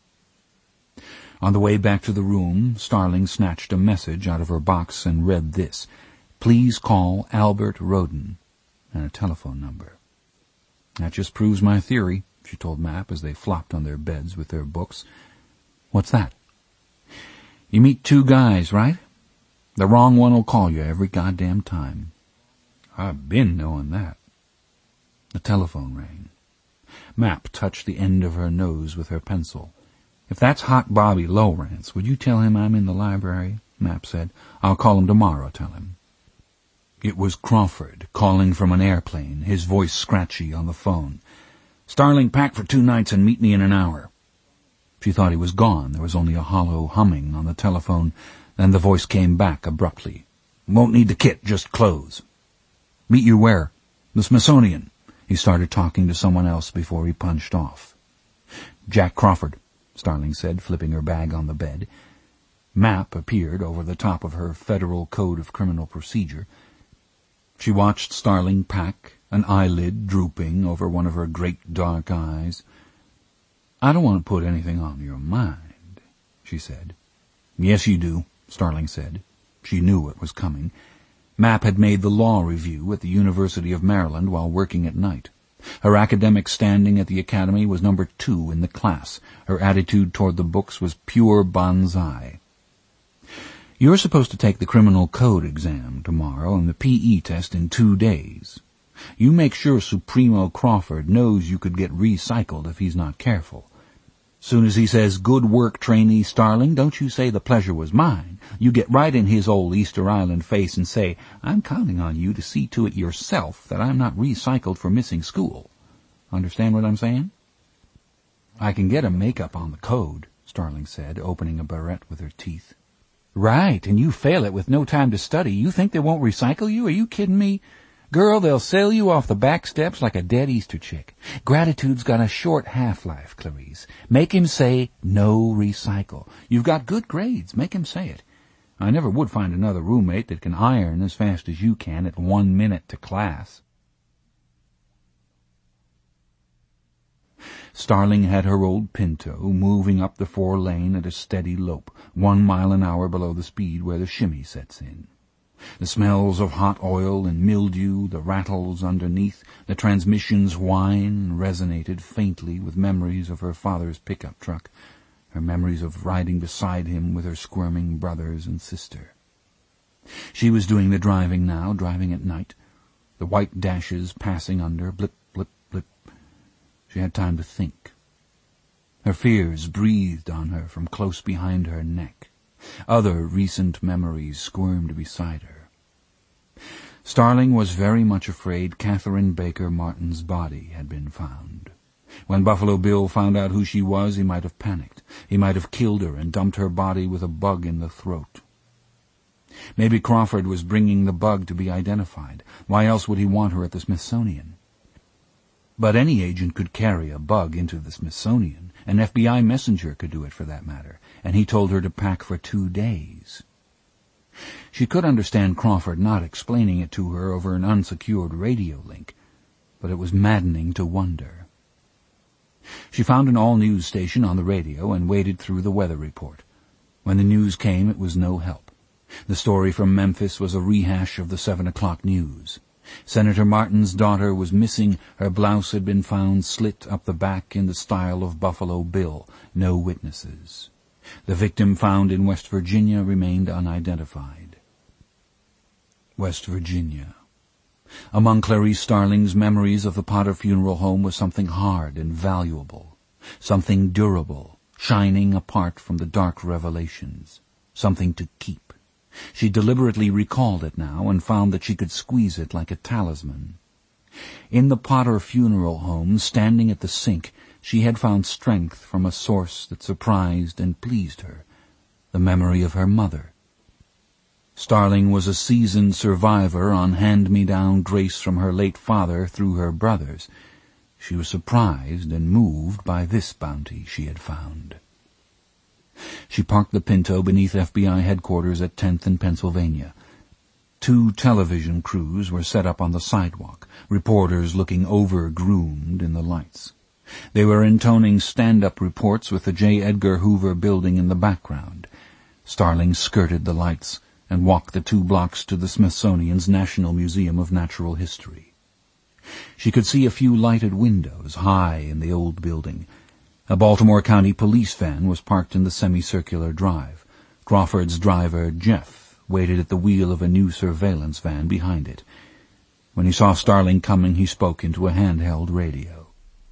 [SPEAKER 1] On the way back to the room, Starling snatched a message out of her box and read this: Please call Albert Roden, and a telephone number. That just proves my theory, she told Map as they flopped on their beds with their books. What's that? You meet two guys, right? The wrong one will call you every goddamn time. I've been knowing that. The telephone rang. Map touched the end of her nose with her pencil. If that's Hot Bobby Lowrance, would you tell him I'm in the library? Map said. I'll call him tomorrow, tell him. It was Crawford, calling from an airplane, his voice scratchy on the phone. Starling, pack for two nights and meet me in an hour. She thought he was gone. There was only a hollow humming on the telephone. Then the voice came back abruptly. Won't need the kit, just clothes. Meet you where? The Smithsonian. He started talking to someone else before he punched off. Jack Crawford, Starling said, flipping her bag on the bed. Map appeared over the top of her Federal Code of Criminal Procedure. She watched Starling pack, an eyelid drooping over one of her great dark eyes. I don't want to put anything on your mind, she said. Yes, you do, Starling said. She knew what was coming. Map had made the law review at the University of Maryland while working at night. Her academic standing at the academy was number two in the class. Her attitude toward the books was pure bonsai. You're supposed to take the criminal code exam tomorrow and the P E test in two days. You make sure Supremo Crawford knows you could get recycled if he's not careful. Soon as he says, "Good work, trainee Starling," don't you say the pleasure was mine. You get right in his old Easter Island face and say, "I'm counting on you to see to it yourself that I'm not recycled for missing school." Understand what I'm saying? "I can get a make-up on the code," Starling said, opening a barrette with her teeth. "Right, and you fail it with no time to study. You think they won't recycle you? Are you kidding me? Girl, they'll sail you off the back steps like a dead Easter chick. Gratitude's got a short half-life, Clarice. Make him say, no recycle. You've got good grades. Make him say it. I never would find another roommate that can iron as fast as you can at one minute to class." Starling had her old Pinto moving up the four-lane at a steady lope, one mile an hour below the speed where the shimmy sets in. The smells of hot oil and mildew, the rattles underneath, the transmission's whine resonated faintly with memories of her father's pickup truck, her memories of riding beside him with her squirming brothers and sister. She was doing the driving now, driving at night, the white dashes passing under, blip, blip, blip. She had time to think. Her fears breathed on her from close behind her neck. Other recent memories squirmed beside her. Starling was very much afraid Catherine Baker Martin's body had been found. When Buffalo Bill found out who she was, he might have panicked. He might have killed her and dumped her body with a bug in the throat. Maybe Crawford was bringing the bug to be identified. Why else would he want her at the Smithsonian? But any agent could carry a bug into the Smithsonian. An F B I messenger could do it for that matter, and he told her to pack for two days. She could understand Crawford not explaining it to her over an unsecured radio link, but it was maddening to wonder. She found an all-news station on the radio and waded through the weather report. When the news came, it was no help. The story from Memphis was a rehash of the seven o'clock news. Senator Martin's daughter was missing. Her blouse had been found slit up the back in the style of Buffalo Bill. No witnesses. The victim found in West Virginia remained unidentified. West Virginia. Among Clarice Starling's memories of the Potter Funeral Home was something hard and valuable, something durable, shining apart from the dark revelations, something to keep. She deliberately recalled it now and found that she could squeeze it like a talisman. In the Potter Funeral Home, standing at the sink, she had found strength from a source that surprised and pleased her, the memory of her mother. Starling was a seasoned survivor on hand-me-down grace from her late father through her brothers. She was surprised and moved by this bounty she had found. She parked the Pinto beneath F B I headquarters at tenth and Pennsylvania. Two television crews were set up on the sidewalk, reporters looking over-groomed in the lights. They were intoning stand-up reports with the J. Edgar Hoover building in the background. Starling skirted the lights and walked the two blocks to the Smithsonian's National Museum of Natural History. She could see a few lighted windows high in the old building. A Baltimore County police van was parked in the semicircular drive. Crawford's driver, Jeff, waited at the wheel of a new surveillance van behind it. When he saw Starling coming, he spoke into a handheld radio.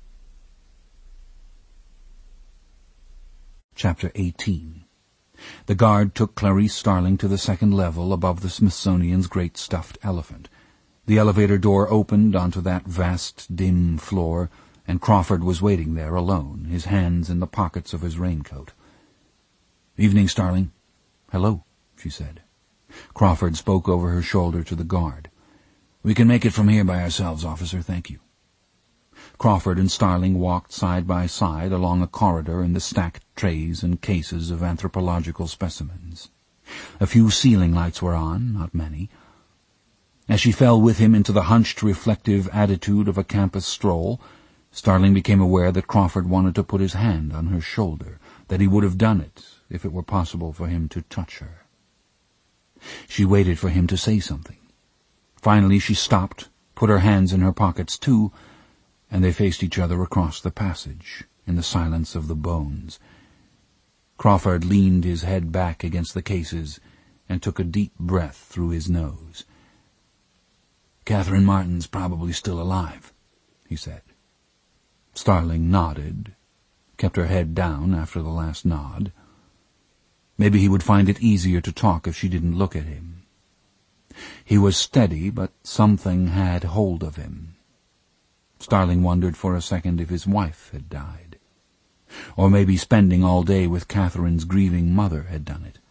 [SPEAKER 1] Chapter eighteen. The guard took Clarice Starling to the second level above the Smithsonian's great stuffed elephant. The elevator door opened onto that vast, dim floor, and Crawford was waiting there alone, his hands in the pockets of his raincoat. "Evening, Starling." "Hello," she said. Crawford spoke over her shoulder to the guard. "We can make it from here by ourselves, officer, thank you." Crawford and Starling walked side by side along a corridor in the stacked trays and cases of anthropological specimens. A few ceiling lights were on, not many. As she fell with him into the hunched, reflective attitude of a campus stroll, Starling became aware that Crawford wanted to put his hand on her shoulder, that he would have done it if it were possible for him to touch her. She waited for him to say something. Finally she stopped, put her hands in her pockets too, and they faced each other across the passage, in the silence of the bones. Crawford leaned his head back against the cases and took a deep breath through his nose. "Catherine Martin's probably still alive," he said. Starling nodded. kept her head down after the last nod. Maybe he would find it easier to talk if she didn't look at him. He was steady, but something had hold of him. Starling wondered for a second if his wife had died. Or maybe spending all day with Catherine's grieving mother had done it.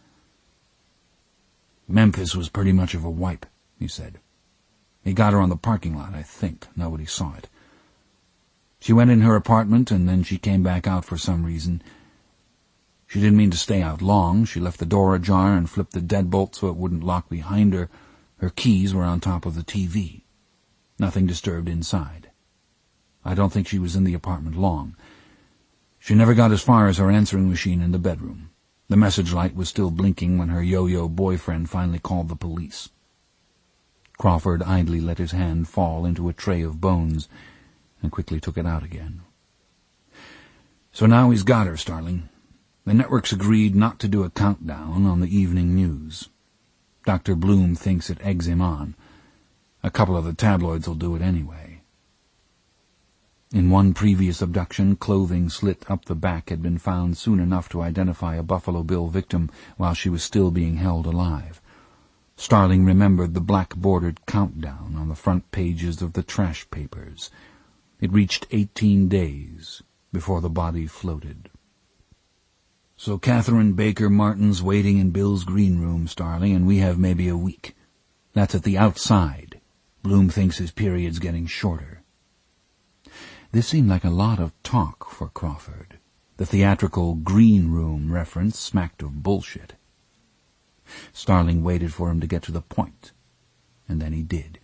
[SPEAKER 1] Memphis was pretty much of a wipe, he said. He got her on the parking lot, I think. Nobody saw it. She went in her apartment, and then she came back out for some reason. She didn't mean to stay out long. She left the door ajar and flipped the deadbolt so it wouldn't lock behind her. Her keys were on top of the T V. Nothing disturbed inside. I don't think she was in the apartment long. She never got as far as her answering machine in the bedroom. The message light was still blinking when her yo-yo boyfriend finally called the police. Crawford idly let his hand fall into a tray of bones and quickly took it out again. So now he's got her, Starling. The networks agreed not to do a countdown on the evening news. Doctor Bloom thinks it eggs him on. A couple of the tabloids will do it anyway. In one previous abduction, clothing slit up the back had been found soon enough to identify a Buffalo Bill victim while she was still being held alive. Starling remembered the black-bordered countdown on the front pages of the trash papers. It reached eighteen days before the body floated. So Catherine Baker Martin's waiting in Bill's green room, Starling, and we have maybe a week. That's at the outside. Bloom thinks his period's getting shorter. This seemed like a lot of talk for Crawford. The theatrical green room reference smacked of bullshit. Starling waited for him to get to the point, and then he did.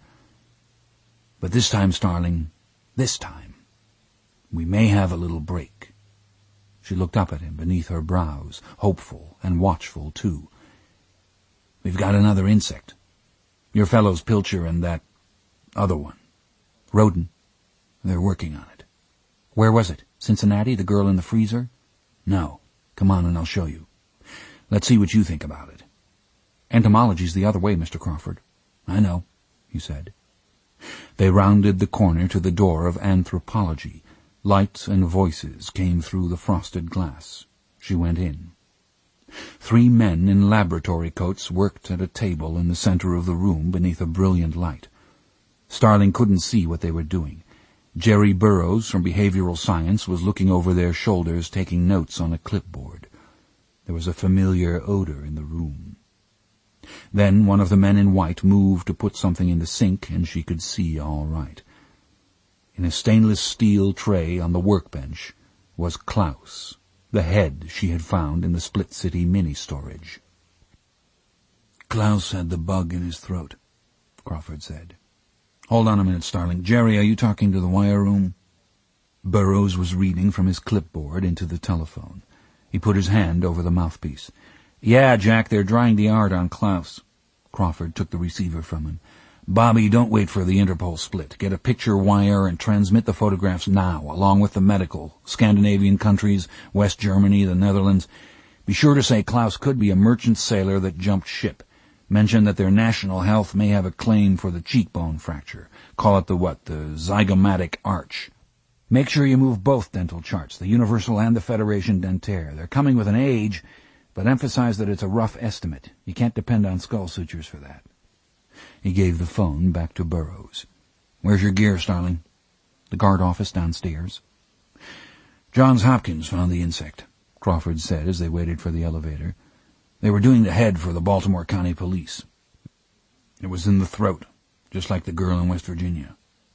[SPEAKER 1] But this time, Starling, this time, we may have a little break. She looked up at him beneath her brows, hopeful and watchful, too. We've got another insect. Your fellows Pilcher and that other one. Roden. They're working on it. Where was it? Cincinnati, the girl in the freezer? No. Come on and I'll show you. Let's see what you think about it. Entomology's the other way, Mister Crawford. I know, he said. They rounded the corner to the door of anthropology. Light and voices came through the frosted glass. She went in. Three men in laboratory coats worked at a table in the center of the room beneath a brilliant light. Starling couldn't see what they were doing. Jerry Burroughs from Behavioral Science was looking over their shoulders, taking notes on a clipboard. There was a familiar odor in the room. Then one of the men in white moved to put something in the sink, and she could see all right. In a stainless steel tray on the workbench was Klaus, the head she had found in the Split City mini-storage. Klaus had the bug in his throat, Crawford said. Hold on a minute, Starling. Jerry, are you talking to the wire room? Burroughs was reading from his clipboard into the telephone. He put his hand over the mouthpiece. Yeah, Jack, they're drying the art on Klaus. Crawford took the receiver from him. Bobby, don't wait for the Interpol split. Get a picture wire and transmit the photographs now, along with the medical. Scandinavian countries, West Germany, the Netherlands. Be sure to say Klaus could be a merchant sailor that jumped ship. Mention that their national health may have a claim for the cheekbone fracture. Call it the what? The zygomatic arch. Make sure you move both dental charts, the Universal and the Federation Dentaire. They're coming with an age, but emphasize that it's a rough estimate. You can't depend on skull sutures for that. He gave the phone back to Burroughs. Where's your gear, Starling? The guard office downstairs. Johns Hopkins found the insect, Crawford said as they waited for the elevator. They were doing the head for the Baltimore County Police. It was in the throat, just like the girl in West Virginia.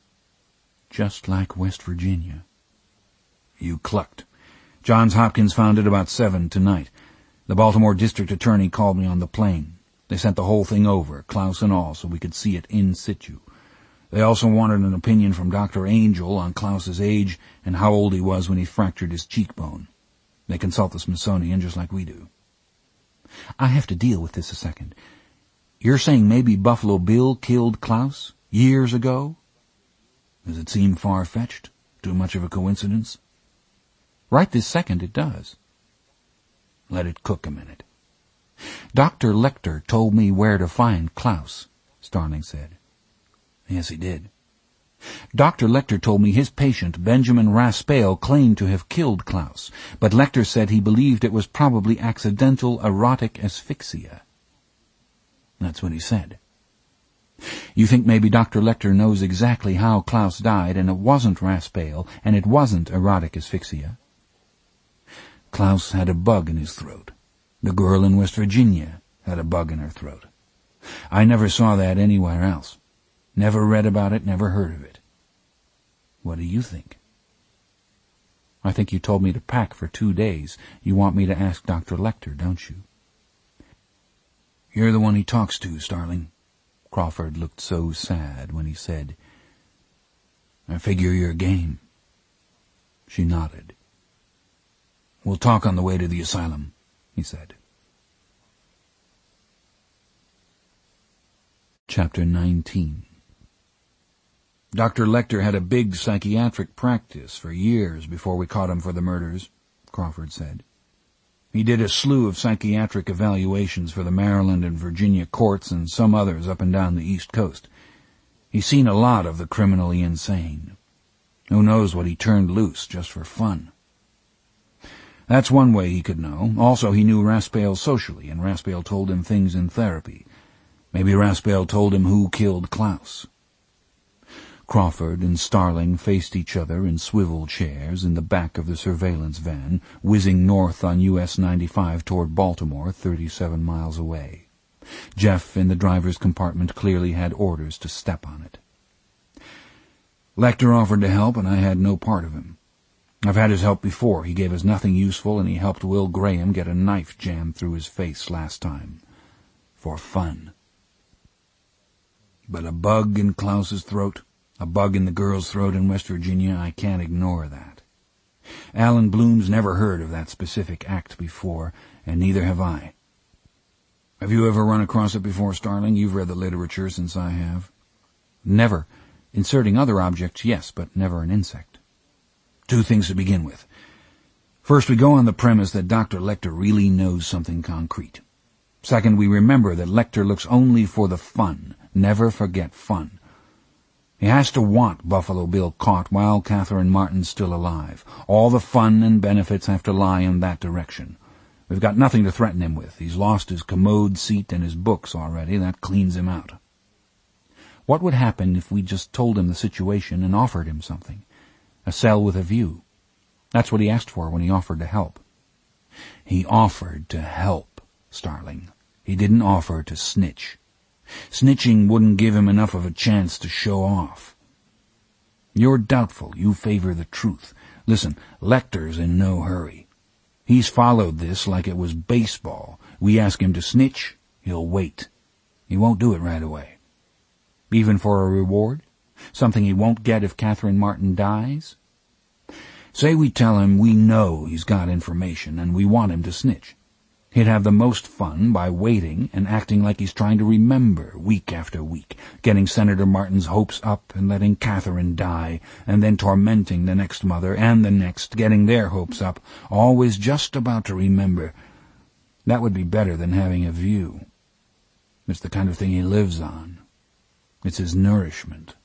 [SPEAKER 1] Just like West Virginia. You clucked. Johns Hopkins found it about seven tonight. The Baltimore district attorney called me on the plane. They sent the whole thing over, Klaus and all, so we could see it in situ. They also wanted an opinion from Doctor Angel on Klaus's age and how old he was when he fractured his cheekbone. They consult the Smithsonian just like we do. I have to deal with this a second. You're saying maybe Buffalo Bill killed Klaus years ago? Does it seem far-fetched? Too much of a coincidence? Right this second it does. Let it cook a minute. Doctor Lecter told me where to find Klaus, Starling said. Yes, he did. Doctor Lecter told me his patient, Benjamin Raspail, claimed to have killed Klaus, but Lecter said he believed it was probably accidental erotic asphyxia. That's what he said. You think maybe Doctor Lecter knows exactly how Klaus died, and it wasn't Raspail, and it wasn't erotic asphyxia. Klaus had a bug in his throat. The girl in West Virginia had a bug in her throat. I never saw that anywhere else. Never read about it, never heard of it. What do you think? I think you told me to pack for two days. You want me to ask Doctor Lecter, don't you? You're the one he talks to, Starling. Crawford looked so sad when he said, I figure you're game. She nodded. We'll talk on the way to the asylum, he said. Chapter nineteen. Doctor Lecter had a big psychiatric practice for years before we caught him for the murders, Crawford said. He did a slew of psychiatric evaluations for the Maryland and Virginia courts and some others up and down the East Coast. He's seen a lot of the criminally insane. Who knows what he turned loose just for fun. That's one way he could know. Also, he knew Raspail socially, and Raspail told him things in therapy. Maybe Raspail told him who killed Klaus. Crawford and Starling faced each other in swivel chairs in the back of the surveillance van, whizzing north on U S ninety-five toward Baltimore, thirty-seven miles away. Jeff in the driver's compartment clearly had orders to step on it. Lecter offered to help, and I had no part of him. I've had his help before. He gave us nothing useful, and he helped Will Graham get a knife jammed through his face last time. For fun. But a bug in Klaus's throat, a bug in the girl's throat in West Virginia, I can't ignore that. Alan Bloom's never heard of that specific act before, and neither have I. Have you ever run across it before, Starling? You've read the literature since I have. Never. Inserting other objects, yes, but never an insect. Two things to begin with. First, we go on the premise that Doctor Lecter really knows something concrete. Second, we remember that Lecter looks only for the fun. Never forget fun. He has to want Buffalo Bill caught while Catherine Martin's still alive. All the fun and benefits have to lie in that direction. We've got nothing to threaten him with. He's lost his commode seat and his books already. That cleans him out. What would happen if we just told him the situation and offered him something? A cell with a view. That's what he asked for when he offered to help. He offered to help, Starling. He didn't offer to snitch. Snitching wouldn't give him enough of a chance to show off. You're doubtful. You favor the truth. Listen, Lecter's in no hurry. He's followed this like it was baseball. We ask him to snitch, he'll wait. He won't do it right away. Even for a reward? Something he won't get if Catherine Martin dies? Say we tell him we know he's got information and we want him to snitch. He'd have the most fun by waiting and acting like he's trying to remember week after week, getting Senator Martin's hopes up and letting Catherine die, and then tormenting the next mother and the next, getting their hopes up, always just about to remember. That would be better than having a view. It's the kind of thing he lives on. It's his nourishment.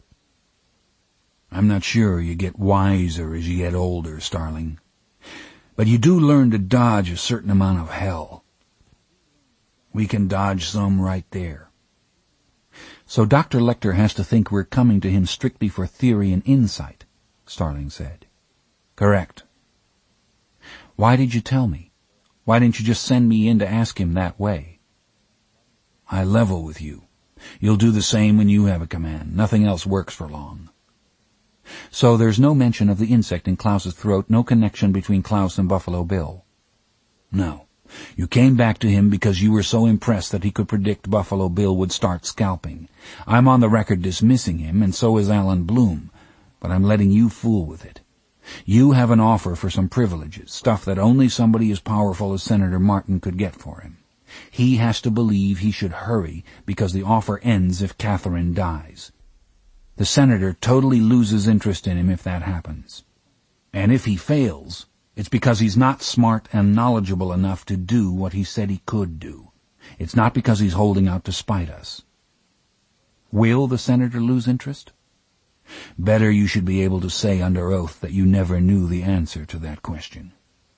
[SPEAKER 1] I'm not sure you get wiser as you get older, Starling. But you do learn to dodge a certain amount of hell. We can dodge some right there. So Doctor Lecter has to think we're coming to him strictly for theory and insight, Starling said. Correct. Why did you tell me? Why didn't you just send me in to ask him that way? I level with you. You'll do the same when you have a command. Nothing else works for long. So there's no mention of the insect in Klaus's throat, no connection between Klaus and Buffalo Bill. No. You came back to him because you were so impressed that he could predict Buffalo Bill would start scalping. I'm on the record dismissing him, and so is Alan Bloom, but I'm letting you fool with it. You have an offer for some privileges, stuff that only somebody as powerful as Senator Martin could get for him. He has to believe he should hurry because the offer ends if Catherine dies. The senator totally loses interest in him if that happens. And if he fails, it's because he's not smart and knowledgeable enough to do what he said he could do. It's not because he's holding out to spite us. Will the senator lose interest? Better you should be able to say under oath that you never knew the answer to that question."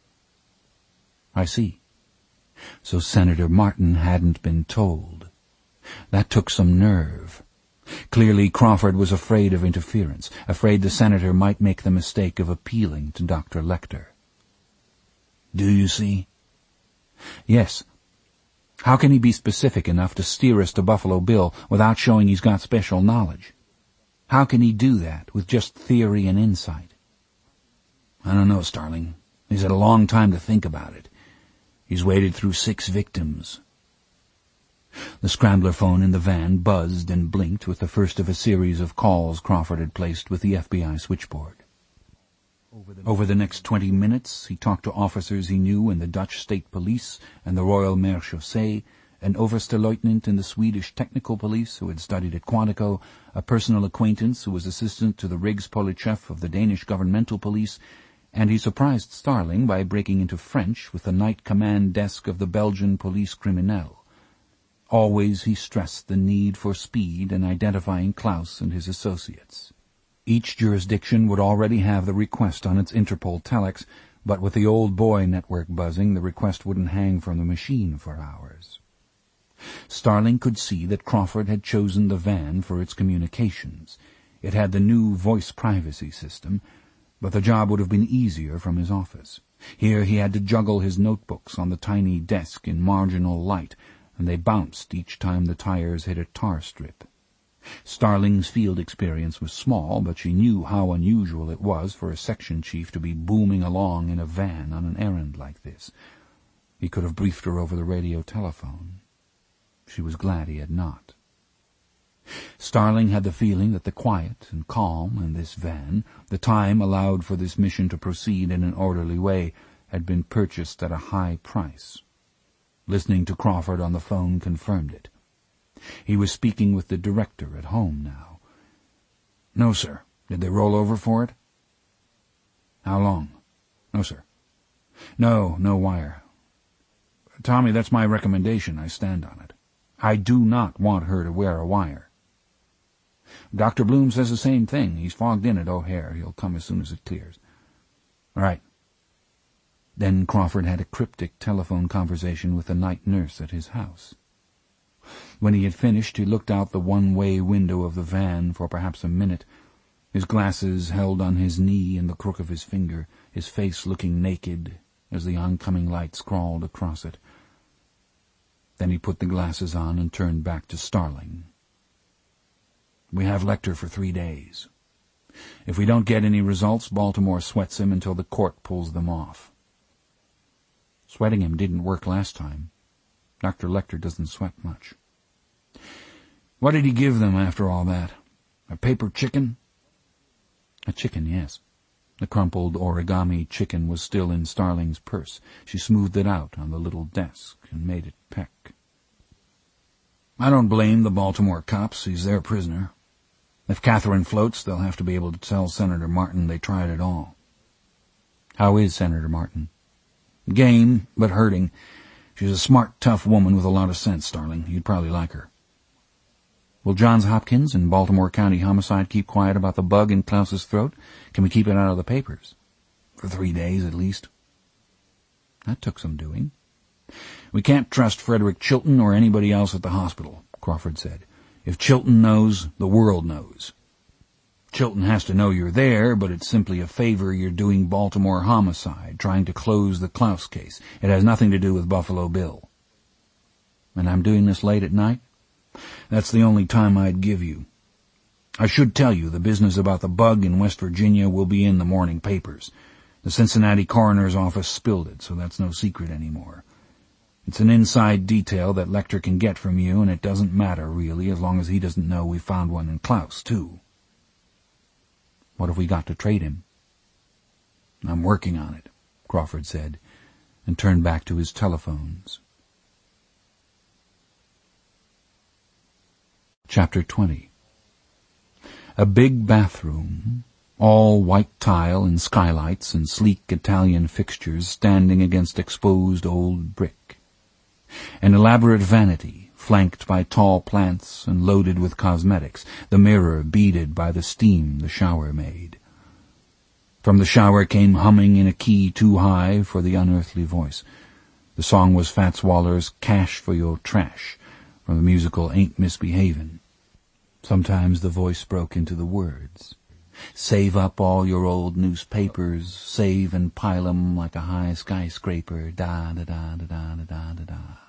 [SPEAKER 1] "I see. So Senator Martin hadn't been told. That took some nerve. Clearly Crawford was afraid of interference, afraid the senator might make the mistake of appealing to Doctor Lecter. "Do you see?" "Yes. How can he be specific enough to steer us to Buffalo Bill without showing he's got special knowledge? How can he do that with just theory and insight?" "I don't know, Starling. He's had a long time to think about it. He's waded through six victims." The scrambler phone in the van buzzed and blinked with the first of a series of calls Crawford had placed with the F B I switchboard. Over the next twenty minutes he talked to officers he knew in the Dutch State Police and the Royal Marechaussee, an Overste-Leutnant in the Swedish Technical Police who had studied at Quantico, a personal acquaintance who was assistant to the Rigspolichef of the Danish Governmental Police, and he surprised Starling by breaking into French with the night command desk of the Belgian Police Criminelle. Always he stressed the need for speed in identifying Klaus and his associates. Each jurisdiction would already have the request on its Interpol telex, but with the old boy network buzzing, the request wouldn't hang from the machine for hours. Starling could see that Crawford had chosen the van for its communications. It had the new voice privacy system, but the job would have been easier from his office. Here he had to juggle his notebooks on the tiny desk in marginal light, and they bounced each time the tires hit a tar strip. Starling's field experience was small, but she knew how unusual it was for a section chief to be booming along in a van on an errand like this. He could have briefed her over the radio telephone. She was glad he had not. Starling had the feeling that the quiet and calm in this van, the time allowed for this mission to proceed in an orderly way, had been purchased at a high price. Listening to Crawford on the phone confirmed it. He was speaking with the director at home now. "No, sir. Did they roll over for it?" "How long?" "No, sir. No, no wire. Tommy, that's my recommendation. I stand on it. I do not want her to wear a wire." "Doctor Bloom says the same thing. He's fogged in at O'Hare. He'll come as soon as it clears." "All right." Then Crawford had a cryptic telephone conversation with the night nurse at his house. When he had finished, he looked out the one-way window of the van for perhaps a minute, his glasses held on his knee in the crook of his finger, his face looking naked as the oncoming lights crawled across it. Then he put the glasses on and turned back to Starling. "We have Lecter for three days. If we don't get any results, Baltimore sweats him until the court pulls them off." "Sweating him didn't work last time. Doctor Lecter doesn't sweat much." "What did he give them after all that? A paper chicken?" "A chicken, yes." The crumpled origami chicken was still in Starling's purse. She smoothed it out on the little desk and made it peck. "I don't blame the Baltimore cops. He's their prisoner. If Catherine floats, they'll have to be able to tell Senator Martin they tried it all." "How is Senator Martin?" "Game, but hurting. She's a smart, tough woman with a lot of sense, Starling. You'd probably like her." "Will Johns Hopkins and Baltimore County Homicide keep quiet about the bug in Klaus's throat? Can we keep it out of the papers?" "For three days, at least." "That took some doing." "We can't trust Frederick Chilton or anybody else at the hospital," Crawford said. "If Chilton knows, the world knows. Chilton has to know you're there, but it's simply a favor you're doing Baltimore Homicide, trying to close the Klaus case. It has nothing to do with Buffalo Bill." "And I'm doing this late at night?" "That's the only time I'd give you. I should tell you the business about the bug in West Virginia will be in the morning papers. The Cincinnati coroner's office spilled it, so that's no secret anymore. It's an inside detail that Lecter can get from you, and it doesn't matter, really, as long as he doesn't know we found one in Klaus, too." "What have we got to trade him?" "I'm working on it," Crawford said, and turned back to his telephones. Chapter twenty. A big bathroom, all white tile and skylights and sleek Italian fixtures standing against exposed old brick. An elaborate vanity, flanked by tall plants and loaded with cosmetics, the mirror beaded by the steam the shower made. From the shower came humming in a key too high for the unearthly voice. The song was Fats Waller's Cash for Your Trash, from the musical Ain't Misbehavin'. Sometimes the voice broke into the words. Save up all your old newspapers, save and pile 'em like a high skyscraper, da-da-da-da-da-da-da-da.